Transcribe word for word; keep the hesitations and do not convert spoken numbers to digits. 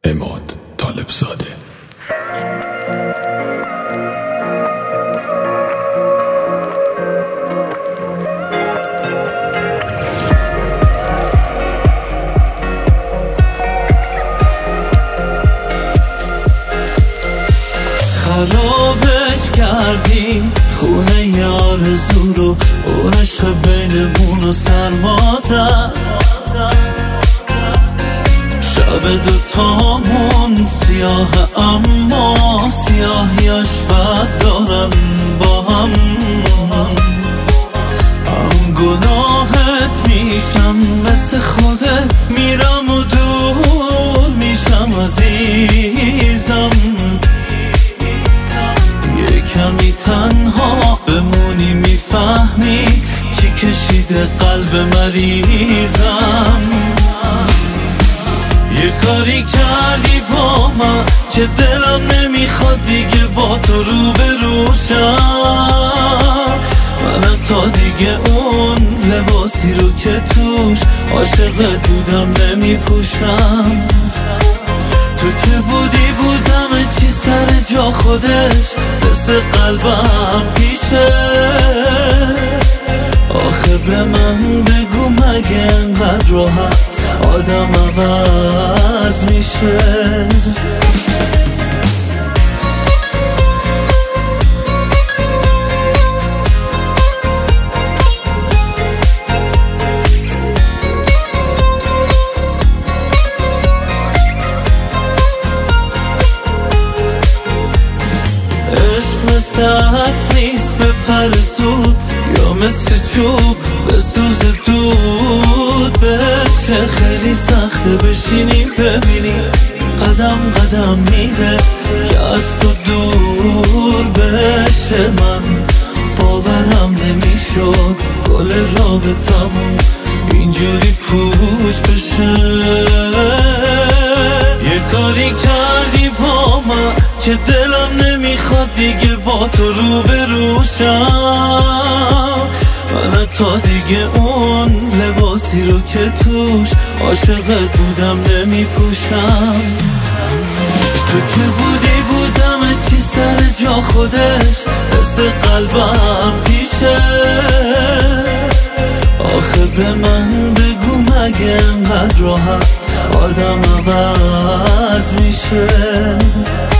عماد طالبزاده. خرابش کردی خونه یار زورو، اون عشق بینمون و سرمازم، شب دوتامون سیاه اما سیاهیاش فرق دارن با هم. هم گناهت میشم مثل خودت، میرم و دور میشم عزیزم. یه کمی تنها بمونی میفهمی چی کشیده قلب مریضم. یه کاری کردی با من که دلم نمیخواد دیگه با تو رو بروشم. من تا دیگه اون لباسی رو که توش عاشقت بودم نمیپوشم. تو که بودی بودم چی سر جا خودش، مثل قلبم پیشه. آخه به من بگو مگه انقدر راحت آدم عوض میشه؟ عشق مثل عطر نیست به پر زود، یا مثل چوب به سوز دود. بشه خیلی سخته بشینیم ببینیم قدم قدم میره که از تو دور بشه. من باورم نمیشد گل رابطمون اینجوری پوچ بشه. یه کاری کردی با من که دلم نمیخواد دیگه با تو رو بروشم. من تا دیگه اون لباسی رو که توش عاشقت بودم نمیپوشم. تو که بودی بودم چی سر جا خودش، مثل قلبم پیشه. آخه به من بگو مگه انقدر راحت آدم عوض میشه؟